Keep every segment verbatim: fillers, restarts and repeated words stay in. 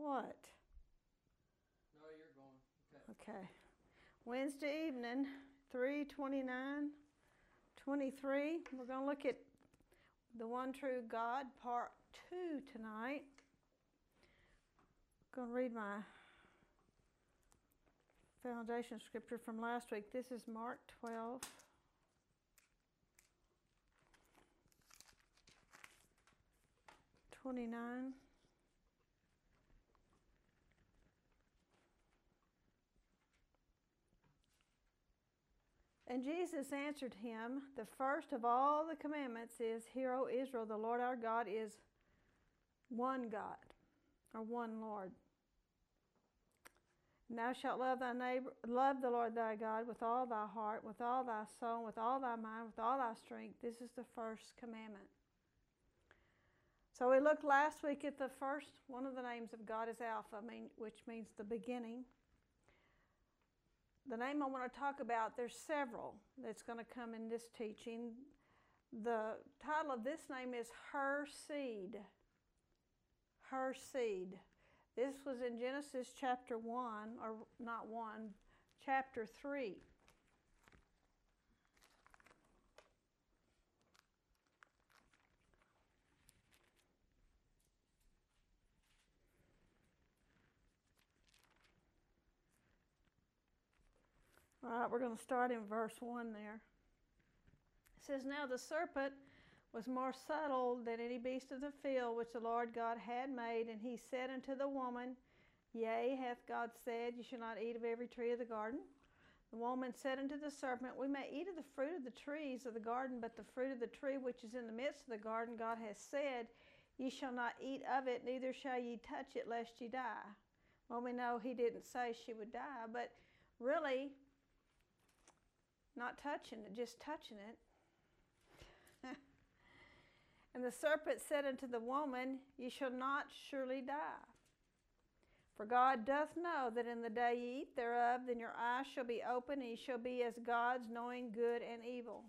What? No, you're going. Okay. Okay. Wednesday evening, three twenty-nine twenty-three. We're going to look at the one true God, part two tonight. I'm going to read my foundation scripture from last week. This is Mark twelve. twenty-nine. And Jesus answered him, the first of all the commandments is, Hear, O Israel, the Lord our God is one God, or one Lord. And thou shalt love thy neighbor, love the Lord thy God with all thy heart, with all thy soul, with all thy mind, with all thy strength. This is the first commandment. So we looked last week at the first, one of the names of God is Alpha, mean, which means the beginning. The name I want to talk about, there's several that's going to come in this teaching. The title of this name is Her Seed. Her Seed. This was in Genesis chapter one, or not one, chapter three. All right, we're going to start in verse one there. It says, Now the serpent was more subtle than any beast of the field which the Lord God had made, and he said unto the woman, Yea, hath God said, Ye shall not eat of every tree of the garden? The woman said unto the serpent, We may eat of the fruit of the trees of the garden, but the fruit of the tree which is in the midst of the garden, God hath said, Ye shall not eat of it, neither shall ye touch it, lest ye die. Well, we know he didn't say she would die, but really, not touching it, just touching it. And the serpent said unto the woman, Ye shall not surely die. For God doth know that in the day ye eat thereof, then your eyes shall be open, and ye shall be as gods, knowing good and evil.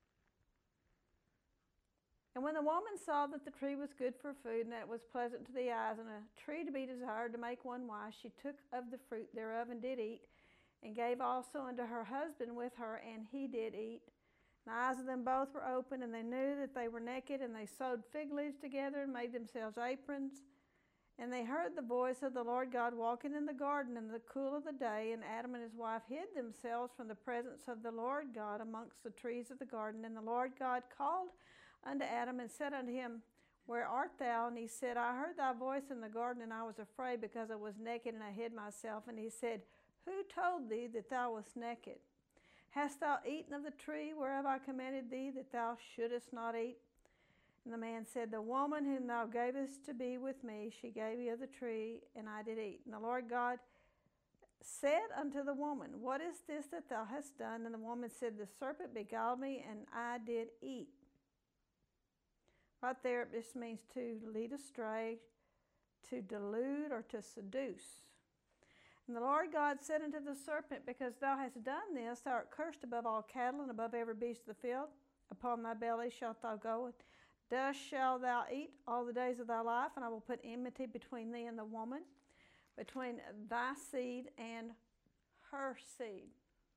And when the woman saw that the tree was good for food, and that it was pleasant to the eyes, and a tree to be desired to make one wise, she took of the fruit thereof and did eat, and gave also unto her husband with her, and he did eat. The eyes of them both were open, and they knew that they were naked, and they sewed fig leaves together and made themselves aprons. And they heard the voice of the Lord God walking in the garden in the cool of the day, and Adam and his wife hid themselves from the presence of the Lord God amongst the trees of the garden. And the Lord God called unto Adam and said unto him, Where art thou? And he said, I heard thy voice in the garden, and I was afraid, because I was naked, and I hid myself. And he said, Who told thee that thou wast naked? Hast thou eaten of the tree whereof I commanded thee that thou shouldest not eat? And the man said, The woman whom thou gavest to be with me, she gave me of the tree, and I did eat. And the Lord God said unto the woman, What is this that thou hast done? And the woman said, The serpent beguiled me, and I did eat. Right there, this means to lead astray, to delude, or to seduce. And the Lord God said unto the serpent, Because thou hast done this, thou art cursed above all cattle, and above every beast of the field. Upon thy belly shalt thou go, and dust shalt thou eat all the days of thy life, and I will put enmity between thee and the woman, between thy seed and her seed.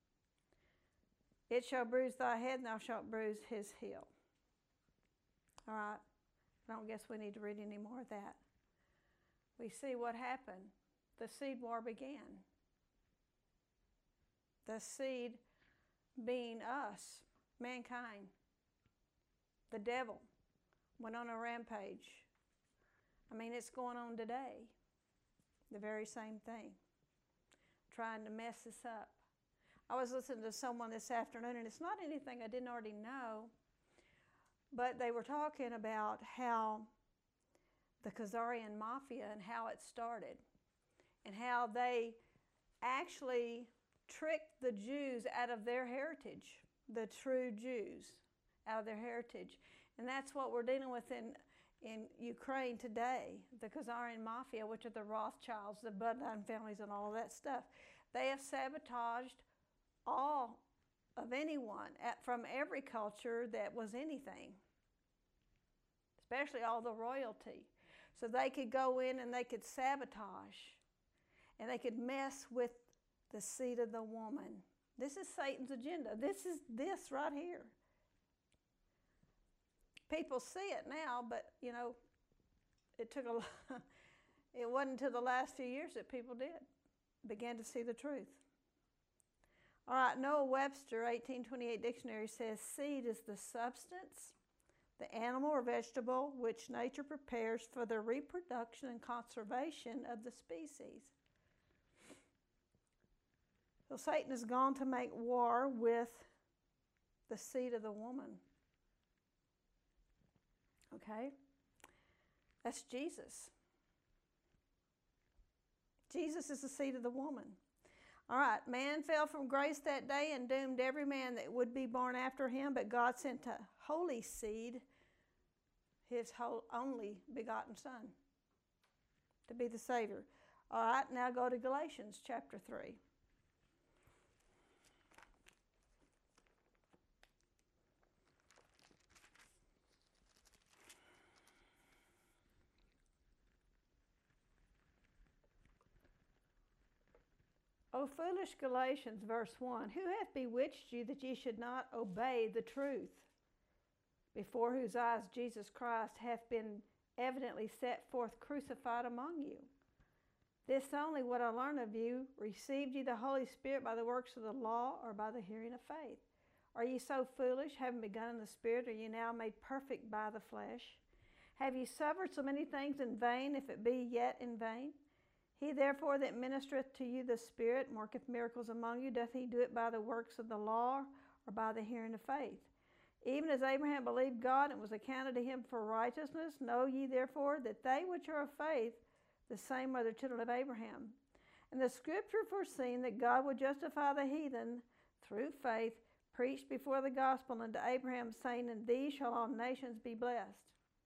It shall bruise thy head, and thou shalt bruise his heel. All right, I don't guess we need to read any more of that. We see what happened. The seed war began. The seed being us, mankind. The devil went on a rampage. I mean, it's going on today. The very same thing. Trying to mess us up. I was listening to someone this afternoon, and it's not anything I didn't already know, but they were talking about how the Khazarian Mafia and how it started, and how they actually tricked the Jews out of their heritage, the true Jews out of their heritage. And that's what we're dealing with in, in Ukraine today, the Khazarian Mafia, which are the Rothschilds, the bloodline families, and all of that stuff. They have sabotaged all of anyone at, from every culture that was anything, especially all the royalty. So they could go in and they could sabotage and they could mess with the seed of the woman. This is Satan's agenda. This is this right here. People see it now, but, you know, it took a lot. It wasn't until the last few years that people did, began to see the truth. All right, Noah Webster, eighteen twenty-eight dictionary says, seed is the substance, the animal or vegetable, which nature prepares for the reproduction and conservation of the species. So Satan has gone to make war with the seed of the woman. Okay? That's Jesus. Jesus is the seed of the woman. All right, man fell from grace that day and doomed every man that would be born after him, but God sent a holy seed, his whole, only begotten Son, to be the Savior. All right, now go to Galatians chapter three. O foolish Galatians, verse one, who hath bewitched you that ye should not obey the truth, before whose eyes Jesus Christ hath been evidently set forth crucified among you? This only what I learn of you, received ye the Holy Spirit by the works of the law, or by the hearing of faith? Are ye so foolish, having begun in the Spirit, are ye now made perfect by the flesh? Have ye suffered so many things in vain, if it be yet in vain? He therefore that ministereth to you the Spirit, and worketh miracles among you, doth he do it by the works of the law, or by the hearing of faith? Even as Abraham believed God, and it was accounted to him for righteousness, know ye therefore that they which are of faith, the same are the children of Abraham. And the Scripture foreseen that God would justify the heathen through faith, preached before the gospel unto Abraham, saying, in these shall all nations be blessed.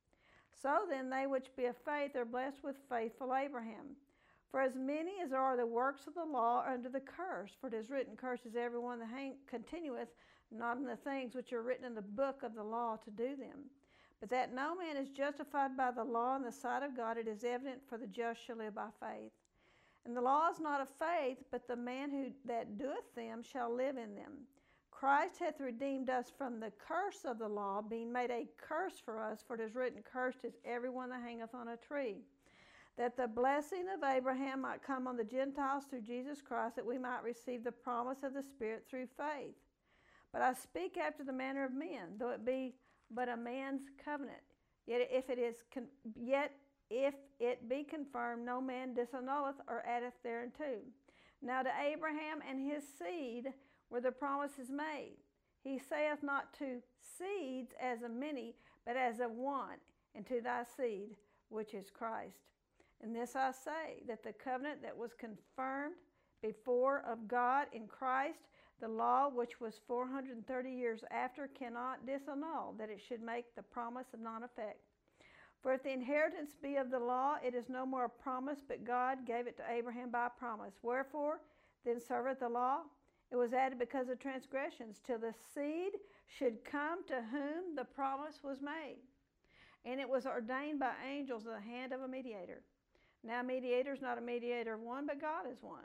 So then they which be of faith are blessed with faithful Abraham. For as many as are the works of the law are under the curse, for it is written, cursed is everyone that hang, continueth not in the things which are written in the book of the law to do them. But that no man is justified by the law in the sight of God, it is evident, for the just shall live by faith. And the law is not of faith, but the man who that doeth them shall live in them. Christ hath redeemed us from the curse of the law, being made a curse for us, for it is written, cursed is everyone that hangeth on a tree, that the blessing of Abraham might come on the Gentiles through Jesus Christ, that we might receive the promise of the Spirit through faith. But I speak after the manner of men, though it be but a man's covenant. Yet if it is, con- yet if it be confirmed, no man disannulleth or addeth thereunto. Now to Abraham and his seed were the promises made. He saith not to seeds as of many, but as of one, and to thy seed, which is Christ. And this I say, that the covenant that was confirmed before of God in Christ, the law which was four hundred thirty years after, cannot disannul, that it should make the promise of non-effect. For if the inheritance be of the law, it is no more a promise, but God gave it to Abraham by promise. Wherefore then serveth the law? It was added because of transgressions, till the seed should come to whom the promise was made. And it was ordained by angels in the hand of a mediator. Now mediator is not a mediator of one, but God is one.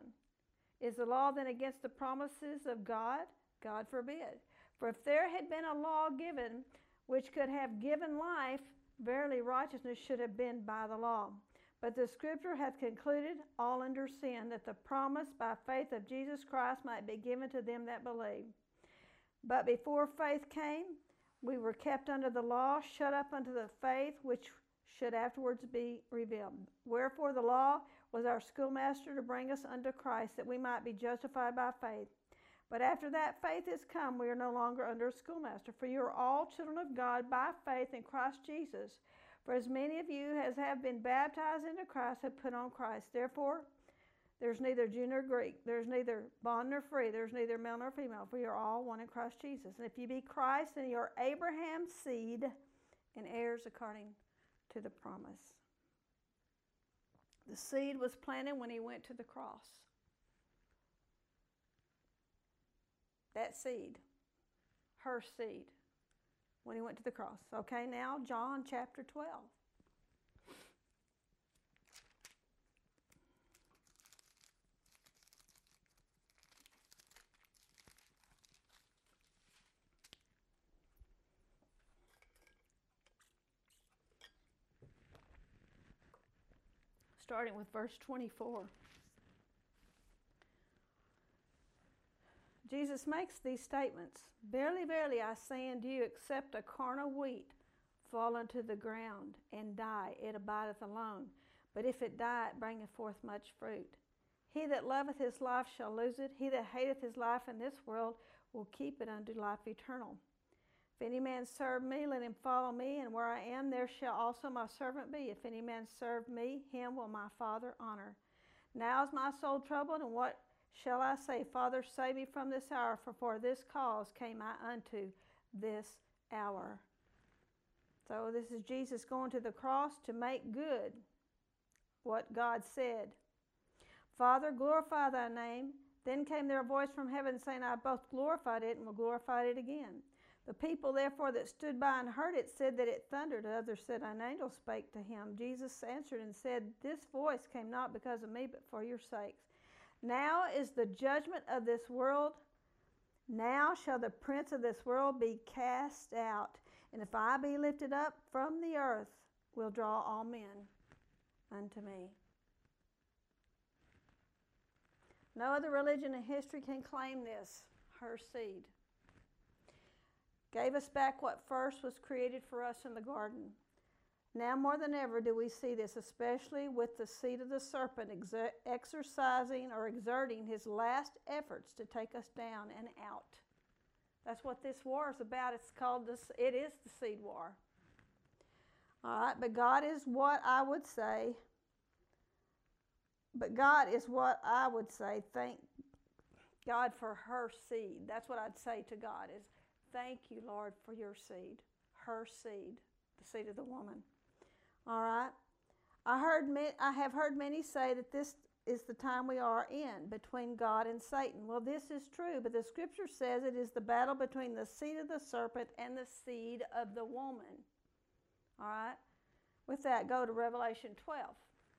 Is the law then against the promises of God? God forbid. For if there had been a law given which could have given life, verily righteousness should have been by the law. But the Scripture hath concluded all under sin, that the promise by faith of Jesus Christ might be given to them that believe. But before faith came, we were kept under the law, shut up unto the faith which should afterwards be revealed. Wherefore the law was our schoolmaster to bring us unto Christ, that we might be justified by faith. But after that faith is come, we are no longer under a schoolmaster. For you are all children of God by faith in Christ Jesus. For as many of you as have been baptized into Christ have put on Christ. Therefore, there's neither Jew nor Greek, there's neither bond nor free, there's neither male nor female, for you are all one in Christ Jesus. And if you be Christ, then you are Abraham's seed and heirs according to the promise. The seed was planted when he went to the cross. That seed, her seed, when he went to the cross. Okay, now John chapter twelve. starting with verse twenty-four. Jesus makes these statements. Verily, verily, I say unto you, except a kernel of wheat fall into the ground and die, it abideth alone. But if it die, it bringeth forth much fruit. He that loveth his life shall lose it. He that hateth his life in this world will keep it unto life eternal. If any man serve me, let him follow me, and where I am, there shall also my servant be. If any man serve me, him will my Father honor. Now is my soul troubled, and what shall I say? Father, save me from this hour, for for this cause came I unto this hour. So this is Jesus going to the cross to make good what God said. Father, glorify thy name. Then came there a voice from heaven saying, I have both glorified it and will glorify it again. The people therefore that stood by and heard it said that it thundered. Others said, an angel spake to him. Jesus answered and said, this voice came not because of me, but for your sakes. Now is the judgment of this world. Now shall the prince of this world be cast out. And if I be lifted up from the earth, will draw all men unto me. No other religion in history can claim this, her seed. Gave us back what first was created for us in the garden. Now more than ever do we see this, especially with the seed of the serpent exer- exercising or exerting his last efforts to take us down and out. That's what this war is about. It's called this, it is the seed war. All right, but God is what I would say, but God is what I would say, thank God for her seed. That's what I'd say to God is, thank you, Lord, for your seed, her seed, the seed of the woman. All right. I heard. I have heard many say that this is the time we are in between God and Satan. Well, this is true, but the Scripture says it is the battle between the seed of the serpent and the seed of the woman. All right. With that, go to Revelation twelve.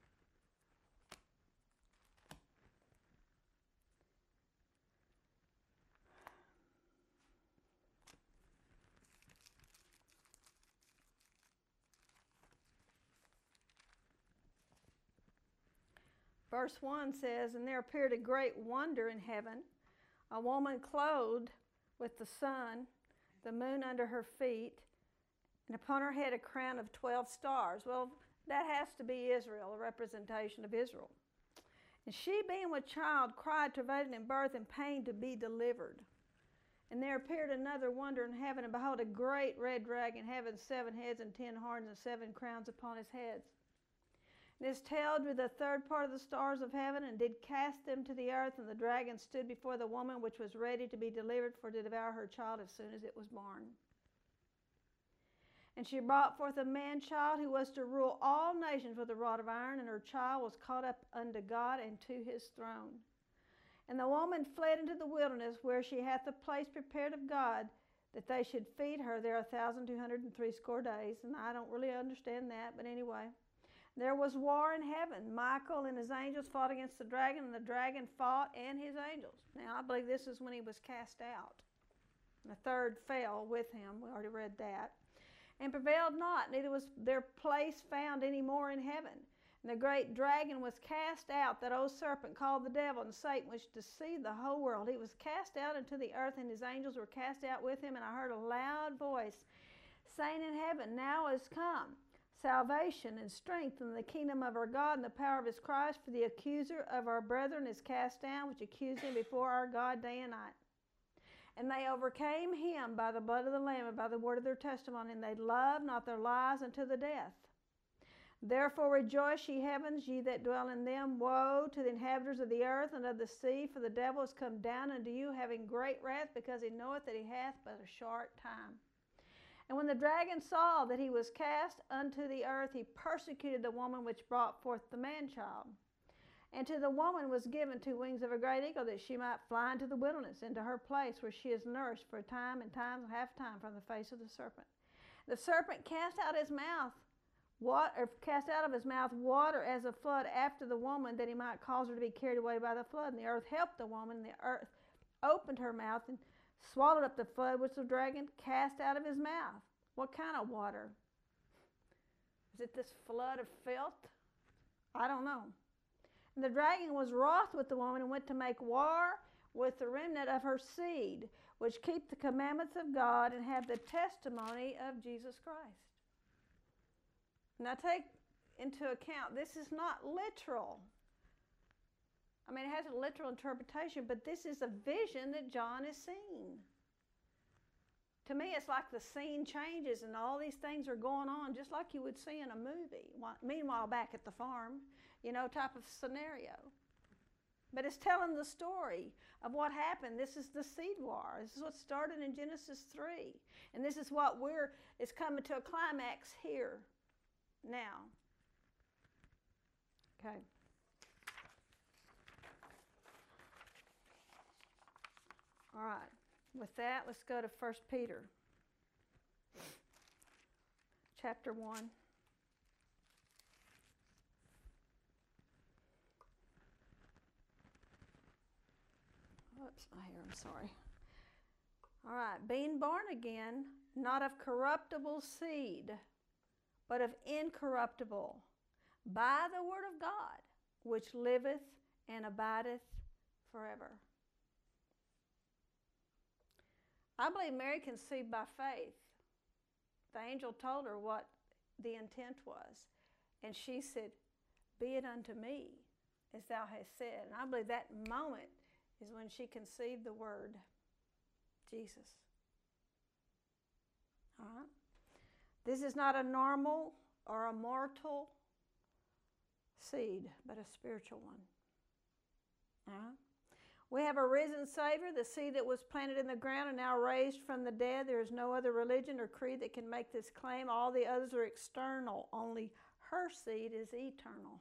Verse one says, and there appeared a great wonder in heaven, a woman clothed with the sun, the moon under her feet, and upon her head a crown of twelve stars. Well, that has to be Israel, a representation of Israel. And she, being with child, cried, travailing in birth and pain to be delivered. And there appeared another wonder in heaven, and behold, a great red dragon, having seven heads and ten horns and seven crowns upon his heads. And his tail drew the third part of the stars of heaven, and did cast them to the earth. And the dragon stood before the woman, which was ready to be delivered, for to devour her child as soon as it was born. And she brought forth a man-child, who was to rule all nations with a rod of iron, and her child was caught up unto God and to his throne. And the woman fled into the wilderness, where she hath a place prepared of God, that they should feed her there a thousand two hundred and threescore days. And I don't really understand that, but anyway. There was war in heaven. Michael and his angels fought against the dragon, and the dragon fought and his angels. Now, I believe this is when he was cast out. And the third fell with him. We already read that. And prevailed not, neither was their place found any more in heaven. And the great dragon was cast out, that old serpent called the devil and Satan, which deceived the whole world. He was cast out into the earth, and his angels were cast out with him. And I heard a loud voice saying in heaven, now is come salvation and strength in the kingdom of our God and the power of his Christ, for the accuser of our brethren is cast down, which accused him before our God day and night. And they overcame him by the blood of the Lamb and by the word of their testimony, and they loved not their lives unto the death. Therefore rejoice, ye heavens, ye that dwell in them. Woe to the inhabitants of the earth and of the sea, for the devil is come down unto you, having great wrath, because he knoweth that he hath but a short time. And when the dragon saw that he was cast unto the earth, he persecuted the woman which brought forth the man-child. And to the woman was given two wings of a great eagle, that she might fly into the wilderness, into her place where she is nourished for a time and times and half time from the face of the serpent. The serpent cast out his mouth, what, or cast out of his mouth water as a flood after the woman, that he might cause her to be carried away by the flood. And the earth helped the woman, and the earth opened her mouth and swallowed up the flood which the dragon cast out of his mouth. What kind of water? Is it this flood of filth? I don't know. And the dragon was wroth with the woman and went to make war with the remnant of her seed, which keep the commandments of God and have the testimony of Jesus Christ. Now take into account, this is not literal. I mean, it has a literal interpretation, but this is a vision that John is seeing. To me, it's like the scene changes and all these things are going on just like you would see in a movie. Meanwhile, back at the farm, you know, type of scenario. But it's telling the story of what happened. This is the seed war. This is what started in Genesis three. And this is what we're, it's coming to a climax here now. Okay. All right. With that, let's go to First Peter chapter one. Whoops, my hair, I'm sorry. All right. Being born again, not of corruptible seed, but of incorruptible, by the word of God, which liveth and abideth forever. I believe Mary conceived by faith. The angel told her what the intent was. And she said, be it unto me as thou hast said. And I believe that moment is when she conceived the word, Jesus. All right? This is not a normal or a mortal seed, but a spiritual one. All right? We have a risen Savior, the seed that was planted in the ground and now raised from the dead. There is no other religion or creed that can make this claim. All the others are external. Only her seed is eternal.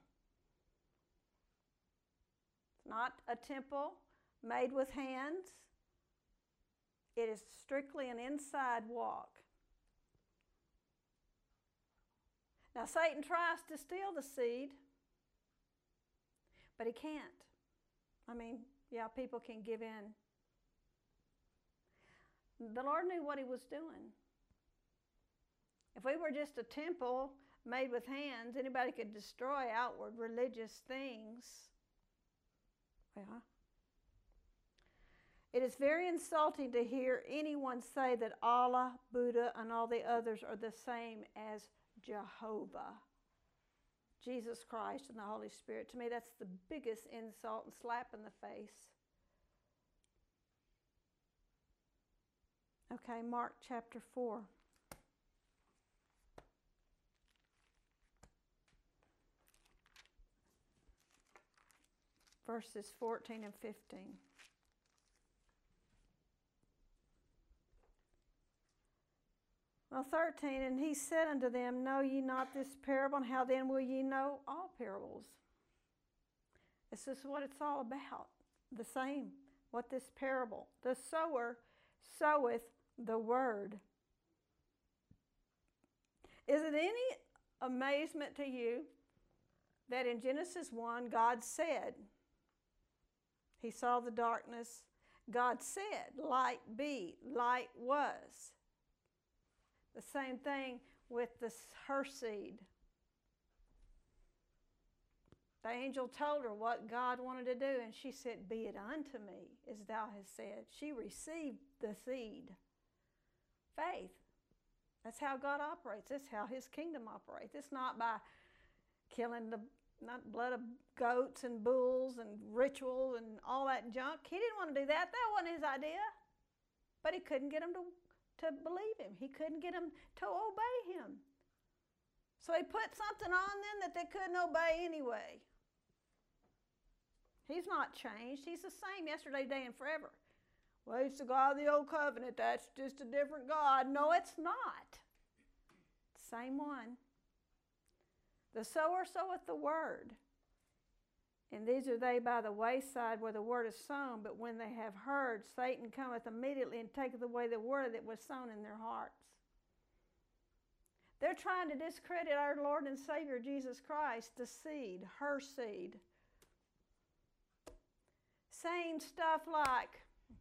It's not a temple made with hands. It is strictly an inside walk. Now, Satan tries to steal the seed, but he can't. I mean, yeah, people can give in. The Lord knew what he was doing. If we were just a temple made with hands, anybody could destroy outward religious things. Yeah. It is very insulting to hear anyone say that Allah, Buddha, and all the others are the same as Jehovah, Jesus Christ, and the Holy Spirit. To me, that's the biggest insult and slap in the face. Okay, Mark chapter four. Verses fourteen and fifteen. Well, thirteen, and he said unto them, know ye not this parable, and how then will ye know all parables? This is what it's all about. The same, what this parable. The sower soweth the word. Is it any amazement to you that in Genesis one, God said, he saw the darkness, God said, light be, light was. The same thing with this, her seed. The angel told her what God wanted to do, and she said, be it unto me, as thou hast said. She received the seed. Faith. That's how God operates. That's how his kingdom operates. It's not by killing the not blood of goats and bulls and rituals and all that junk. He didn't want to do that. That wasn't his idea. But he couldn't get them to to believe him. He couldn't get them to obey him. So he put something on them that they couldn't obey anyway. He's not changed. He's the same yesterday, today, and forever. Well, he's the God of the old covenant. That's just a different God. No, it's not. Same one. The sower soweth the word. And these are they by the wayside where the word is sown, but when they have heard, Satan cometh immediately and taketh away the word that was sown in their hearts. They're trying to discredit our Lord and Savior Jesus Christ, the seed, her seed. Saying stuff like,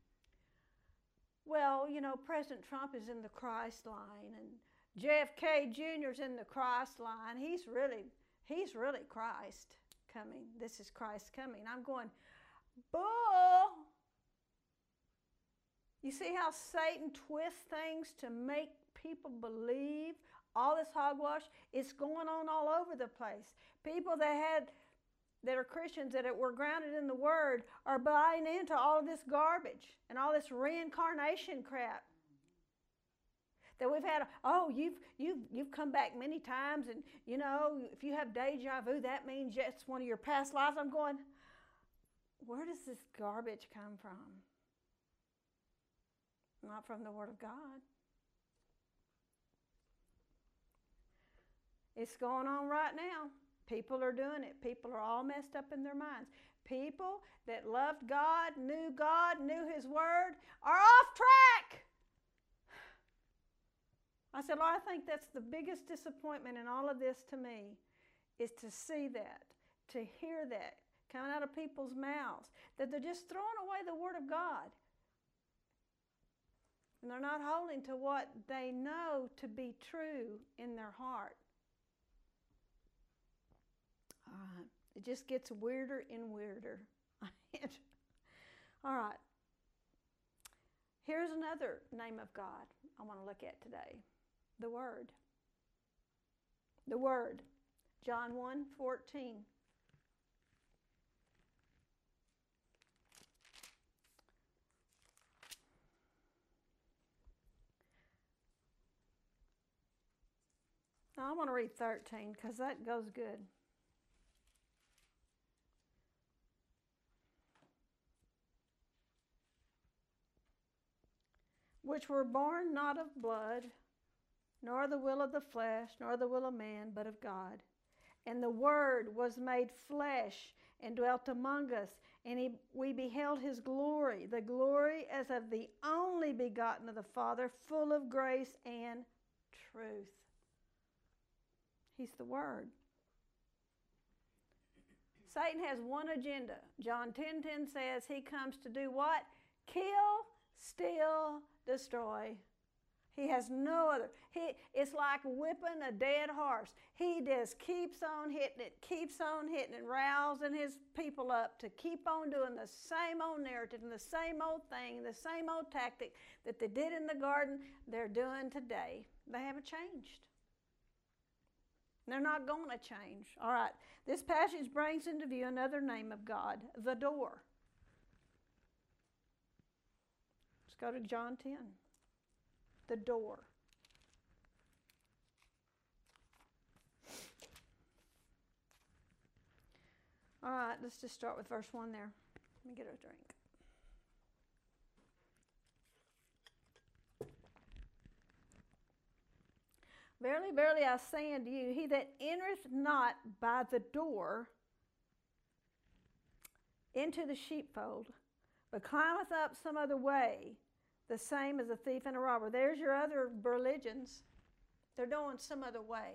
well, you know, President Trump is in the Christ line, and J F K Junior's in the Christ line. He's really, he's really Christ. coming. This is Christ coming. I'm going, bull. You see how Satan twists things to make people believe all this hogwash? It's going on all over the place. People that had that are Christians that were grounded in the Word are buying into all of this garbage and all this reincarnation crap. That we've had, oh, you've you've you've come back many times, and you know, if you have deja vu, that means it's one of your past lives. I'm going, where does this garbage come from? Not from the Word of God. It's going on right now. People are doing it. People are all messed up in their minds. People that loved God, knew God, knew His Word, are off track. I said, Lord, I think that's the biggest disappointment in all of this to me, is to see that, to hear that coming out of people's mouths, that they're just throwing away the Word of God. And they're not holding to what they know to be true in their heart. Uh, it just gets weirder and weirder. All right. Here's another name of God I want to look at today. The Word. The Word. John one fourteen. Now, I want to read thirteen because that goes good. Which were born not of blood, nor the will of the flesh, nor the will of man, but of God. And the Word was made flesh and dwelt among us, and he, we beheld His glory, the glory as of the only begotten of the Father, full of grace and truth. He's the Word. Satan has one agenda. John ten ten says he comes to do what? Kill, steal, destroy. He has no other. He, it's like whipping a dead horse. He just keeps on hitting it, keeps on hitting it, rousing his people up to keep on doing the same old narrative and the same old thing, the same old tactic that they did in the garden, they're doing today. They haven't changed. They're not going to change. All right, this passage brings into view another name of God, the door. Let's go to John ten. The door. All right, let's just start with verse one there. Let me get a drink. Verily, verily, I say unto you, he that entereth not by the door into the sheepfold, but climbeth up some other way, the same as a thief and a robber. There's your other religions. They're doing some other way.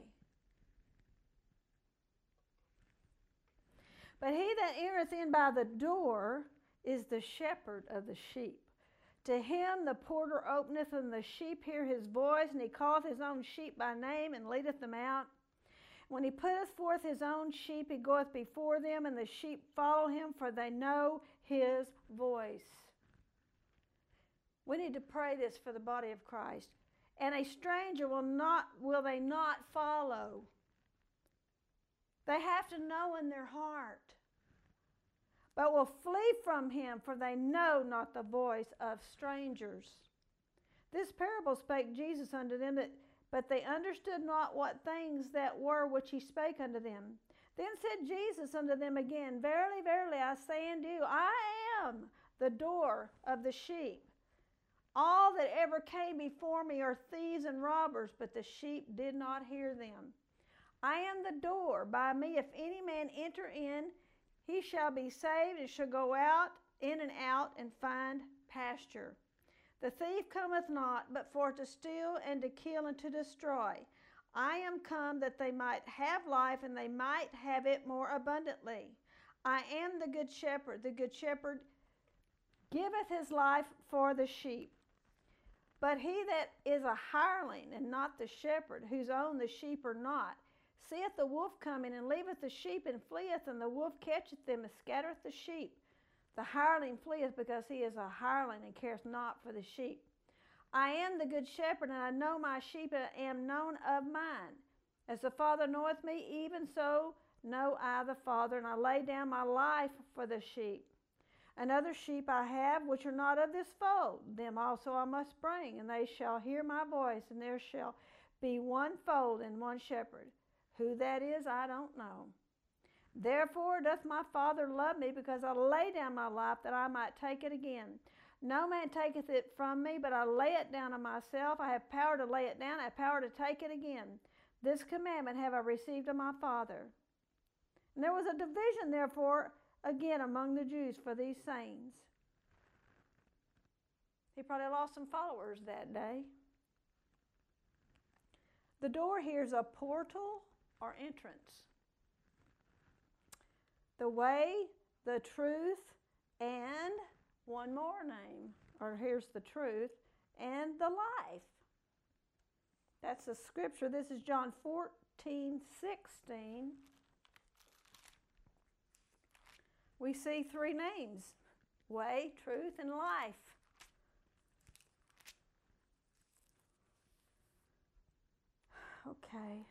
But he that entereth in by the door is the shepherd of the sheep. To him the porter openeth, and the sheep hear his voice, and he calleth his own sheep by name, and leadeth them out. When he putteth forth his own sheep, he goeth before them, and the sheep follow him, for they know his voice. We need to pray this for the body of Christ. And a stranger will not will they not follow. They have to know in their heart. But will flee from him, for they know not the voice of strangers. This parable spake Jesus unto them, that, but they understood not what things that were which he spake unto them. Then said Jesus unto them again, Verily, verily, I say unto you, I am the door of the sheep. All that ever came before me are thieves and robbers, but the sheep did not hear them. I am the door. By me, if any man enter in, he shall be saved, and shall go out, in and out, and find pasture. The thief cometh not, but for to steal, and to kill, and to destroy. I am come that they might have life, and they might have it more abundantly. I am the good shepherd. The good shepherd giveth his life for the sheep. But he that is a hireling, and not the shepherd, whose own the sheep are not, seeth the wolf coming, and leaveth the sheep, and fleeth, and the wolf catcheth them, and scattereth the sheep. The hireling fleeth, because he is a hireling, and careth not for the sheep. I am the good shepherd, and I know my sheep, and am known of mine. As the Father knoweth me, even so know I the Father, and I lay down my life for the sheep. And other sheep I have, which are not of this fold, them also I must bring, and they shall hear my voice, and there shall be one fold and one shepherd. Who that is, I don't know. Therefore doth my Father love me, because I lay down my life, that I might take it again. No man taketh it from me, but I lay it down of myself. I have power to lay it down, I have power to take it again. This commandment have I received of my Father. And there was a division, therefore, again among the Jews for these sayings. He probably lost some followers that day. The door here is a portal or entrance. The way, the truth, and one more name, or here's the truth, and the life. That's the scripture. This is John fourteen sixteen. We see three names: way, truth, and life. Okay.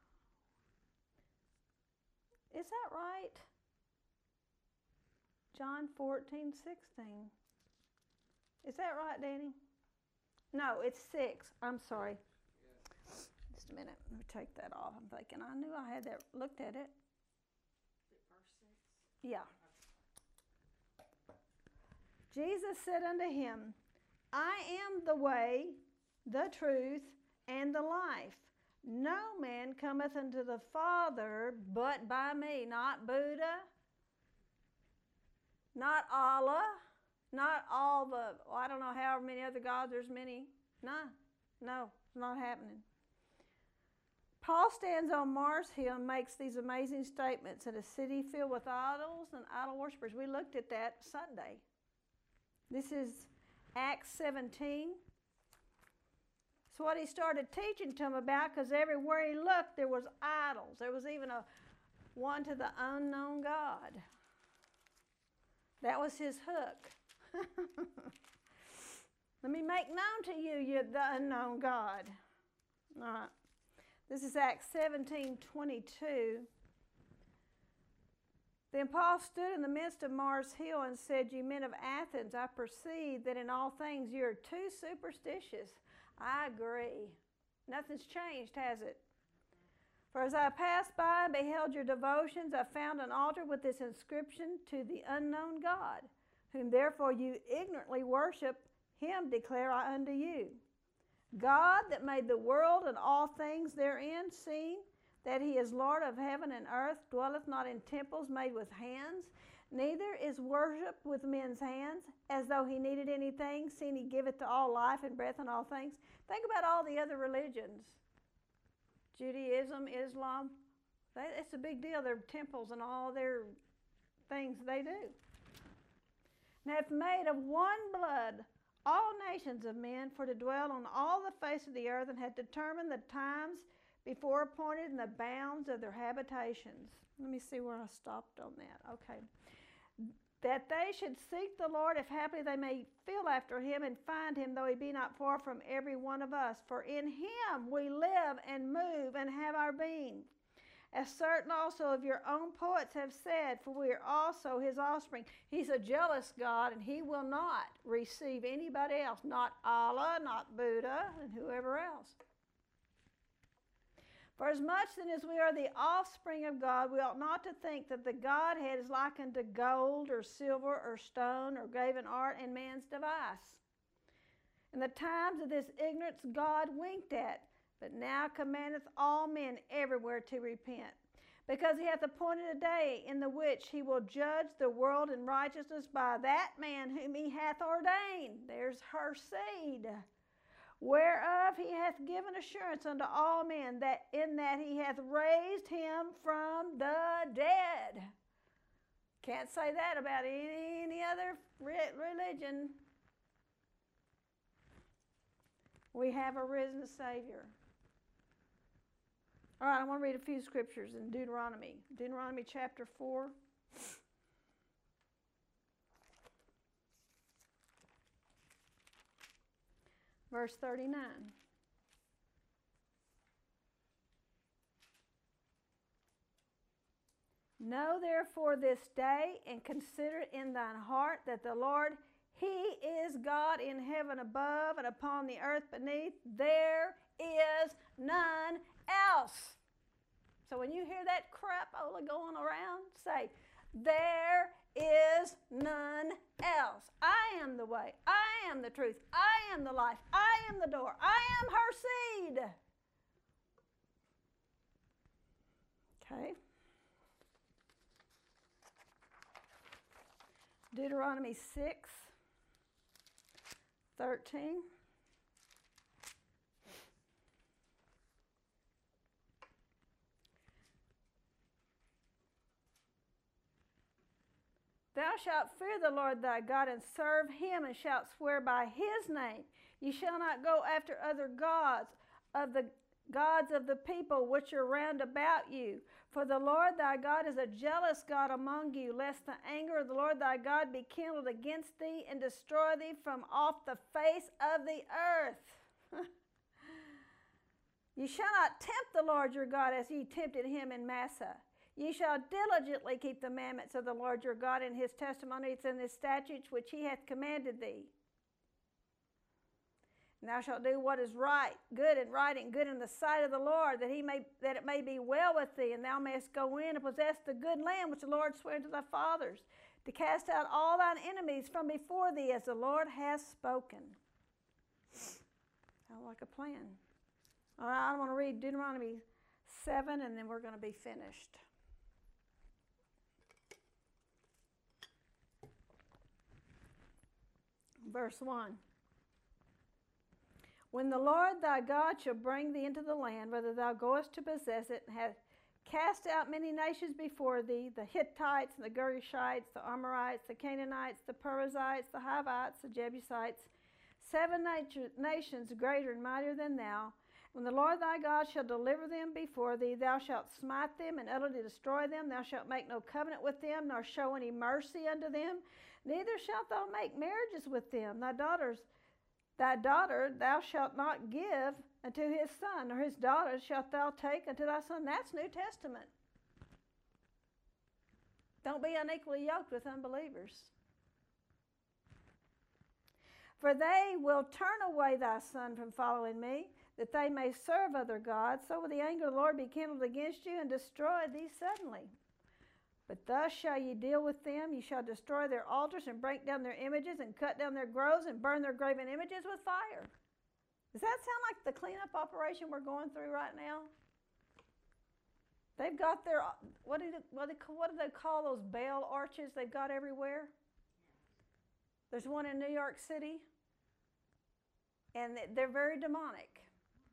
Is that right? John fourteen sixteen. Is that right, Danny? No, it's six. I'm sorry. Yeah. Just a minute. Let me take that off. I'm thinking, I knew I had that, looked at it. Is it verse six? Yeah. Jesus said unto him, I am the way, the truth, and the life. No man cometh unto the Father but by me. Not Buddha, not Allah, not all the, well, I don't know however many other gods, there's many. No, no, it's not happening. Paul stands on Mars Hill and makes these amazing statements in a city filled with idols and idol worshippers. We looked at that Sunday. This is Acts seventeen. It's what he started teaching to them about, because everywhere he looked there was idols. There was even a one to the unknown God. That was his hook. Let me make known to you, you the unknown God. All right. This is Acts seventeen twenty-two. Then Paul stood in the midst of Mars Hill and said, "You men of Athens, I perceive that in all things you are too superstitious." I agree. Nothing's changed, has it? For as I passed by and beheld your devotions, I found an altar with this inscription, "To the unknown God, whom therefore you ignorantly worship, him declare I unto you. God that made the world and all things therein, seeing that he is Lord of heaven and earth, dwelleth not in temples made with hands, neither is worshipped with men's hands, as though he needed anything, seeing he giveth to all life and breath and all things." Think about all the other religions. Judaism, Islam, they, it's a big deal. Their temples and all their things they do. "And hath made of one blood all nations of men for to dwell on all the face of the earth, and hath determined the times before appointed and the bounds of their habitations." Let me see where I stopped on that. Okay. "That they should seek the Lord, if haply they may feel after him and find him, though he be not far from every one of us. For in him we live and move and have our being. As certain also of your own poets have said, for we are also his offspring." He's a jealous God, and he will not receive anybody else, not Allah, not Buddha, and whoever else. "For as much then as we are the offspring of God, we ought not to think that the Godhead is likened to gold or silver or stone or graven art and man's device. In the times of this ignorance God winked at, but now commandeth all men everywhere to repent. Because he hath appointed a day in the which he will judge the world in righteousness by that man whom he hath ordained." There's her seed. "Whereof he hath given assurance unto all men, that in that he hath raised him from the dead." Can't say that about any, any other re- religion. We have a risen Savior. All right, I want to read a few scriptures in Deuteronomy. Deuteronomy chapter four. Verse thirty-nine. Know therefore this day and consider in thine heart that the Lord, He is God in heaven above and upon the earth beneath. There is none else. So when you hear that crapola going around, say, there is none else. I am the way. I am the truth. I am the life. I am the door. I am her seed. Okay. Deuteronomy six, thirteen. Thou shalt fear the Lord thy God and serve him, and shalt swear by his name. Ye shall not go after other gods of the gods of the people which are round about you. For the Lord thy God is a jealous God among you, lest the anger of the Lord thy God be kindled against thee and destroy thee from off the face of the earth. Ye shall not tempt the Lord your God as ye tempted him in Massah. Ye shall diligently keep the commandments of the Lord your God and his testimonies and his statutes which he hath commanded thee. And thou shalt do what is right, good and right and good in the sight of the Lord, that he may that it may be well with thee, and thou mayest go in and possess the good land which the Lord sware to thy fathers, to cast out all thine enemies from before thee, as the Lord has spoken. Sounds like a plan. All right, I want to read Deuteronomy seven, and then we're going to be finished. Verse one. When the Lord thy God shall bring thee into the land, whether thou goest to possess it, and hast cast out many nations before thee, the Hittites, and the Girgashites, the Amorites, the Canaanites, the Perizzites, the Hivites, the Jebusites, seven nat- nations greater and mightier than thou, when the Lord thy God shall deliver them before thee, thou shalt smite them and utterly destroy them. Thou shalt make no covenant with them, nor show any mercy unto them. Neither shalt thou make marriages with them. Thy daughters Thy daughter thou shalt not give unto his son, nor his daughter shalt thou take unto thy son. That's New Testament. Don't be unequally yoked with unbelievers. For they will turn away thy son from following me, that they may serve other gods. So will the anger of the Lord be kindled against you, and destroy thee suddenly. But thus shall ye deal with them. Ye shall destroy their altars, and break down their images, and cut down their groves, and burn their graven images with fire. Does that sound like the cleanup operation we're going through right now? They've got their, what do they, what do they, what do they call those Baal arches they've got everywhere? There's one in New York City, and they're very demonic.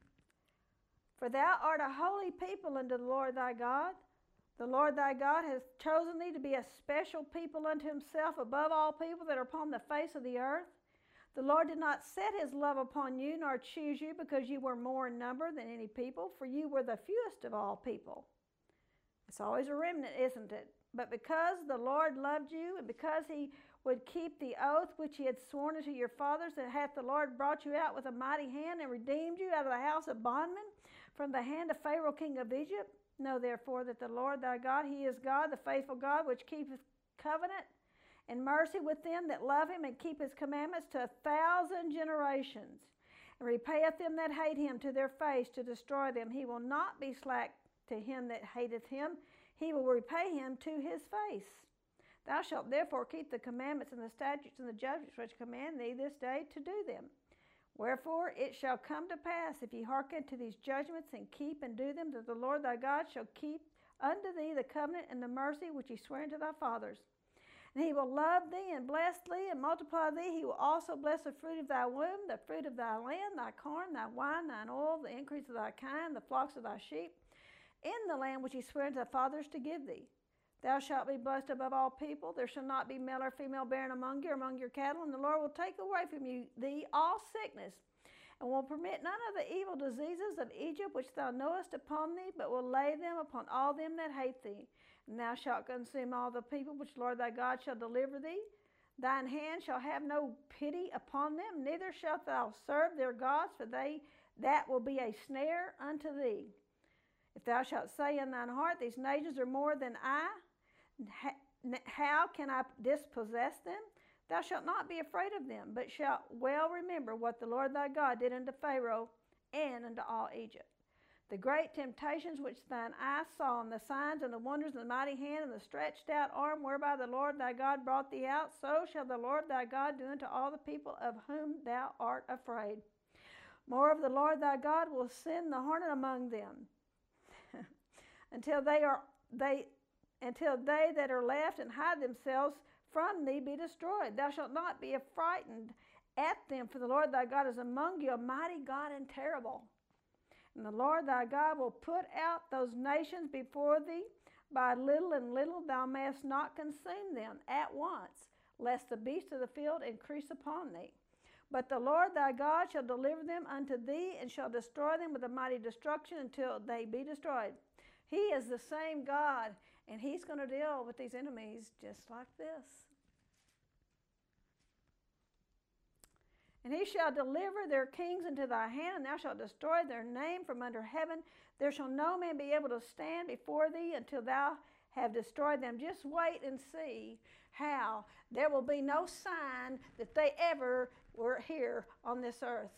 For thou art a holy people unto the Lord thy God. The Lord thy God hath chosen thee to be a special people unto himself above all people that are upon the face of the earth. The Lord did not set his love upon you, nor choose you, because you were more in number than any people, for you were the fewest of all people. It's always a remnant, isn't it? But because the Lord loved you, and because he would keep the oath which he had sworn unto your fathers, and hath the Lord brought you out with a mighty hand, and redeemed you out of the house of bondmen, from the hand of Pharaoh king of Egypt. Know therefore that the Lord thy God, he is God, the faithful God, which keepeth covenant and mercy with them that love him, and keep his commandments to a thousand generations, and repayeth them that hate him to their face, to destroy them. He will not be slack to him that hateth him. He will repay him to his face. Thou shalt therefore keep the commandments and the statutes and the judgments which command thee this day to do them. Wherefore it shall come to pass, if ye hearken to these judgments, and keep and do them, that the Lord thy God shall keep unto thee the covenant and the mercy which he sware unto thy fathers. And he will love thee, and bless thee, and multiply thee. He will also bless the fruit of thy womb, the fruit of thy land, thy corn, thy wine, thine oil, the increase of thy kind, the flocks of thy sheep, in the land which he sware unto thy fathers to give thee. Thou shalt be blessed above all people. There shall not be male or female barren among you or among your cattle, and the Lord will take away from you thee all sickness, and will permit none of the evil diseases of Egypt which thou knowest upon thee, but will lay them upon all them that hate thee. And thou shalt consume all the people which the Lord thy God shall deliver thee. Thine hand shall have no pity upon them, neither shalt thou serve their gods, for they that will be a snare unto thee. If thou shalt say in thine heart, these nations are more than I, how can I dispossess them? Thou shalt not be afraid of them, but shalt well remember what the Lord thy God did unto Pharaoh and unto all Egypt. The great temptations which thine eyes saw, and the signs and the wonders and the mighty hand and the stretched out arm whereby the Lord thy God brought thee out, so shall the Lord thy God do unto all the people of whom thou art afraid. Moreover, the Lord thy God will send the hornet among them, until they are they until they that are left and hide themselves from thee be destroyed. Thou shalt not be affrighted at them, for the Lord thy God is among you, a mighty God and terrible. And the Lord thy God will put out those nations before thee by little and little. Thou mayest not consume them at once, lest the beasts of the field increase upon thee. But the Lord thy God shall deliver them unto thee, and shall destroy them with a mighty destruction until they be destroyed. He is the same God, and he's going to deal with these enemies just like this. And he shall deliver their kings into thy hand, and thou shalt destroy their name from under heaven. There shall no man be able to stand before thee until thou have destroyed them. Just wait and see how there will be no sign that they ever were here on this earth.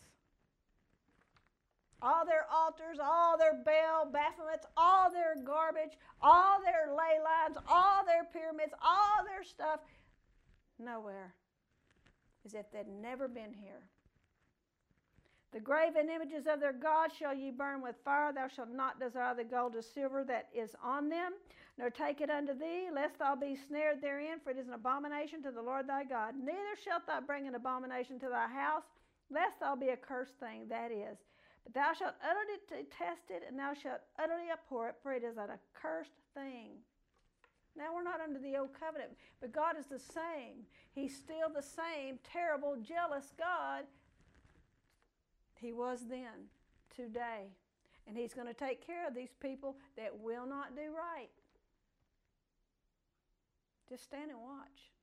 All their altars, all their Baal Baphomets, all their garbage, all their ley lines, all their pyramids, all their stuff, nowhere, as if they'd never been here. The graven images of their gods shall ye burn with fire. Thou shalt not desire the gold or silver that is on them, nor take it unto thee, lest thou be snared therein, for it is an abomination to the Lord thy God. Neither shalt thou bring an abomination to thy house, lest thou be a cursed thing, that is. But thou shalt utterly detest it, and thou shalt utterly abhor it, for it is an accursed thing. Now, we're not under the old covenant, but God is the same. He's still the same terrible, jealous God he was then, today. And he's going to take care of these people that will not do right. Just stand and watch.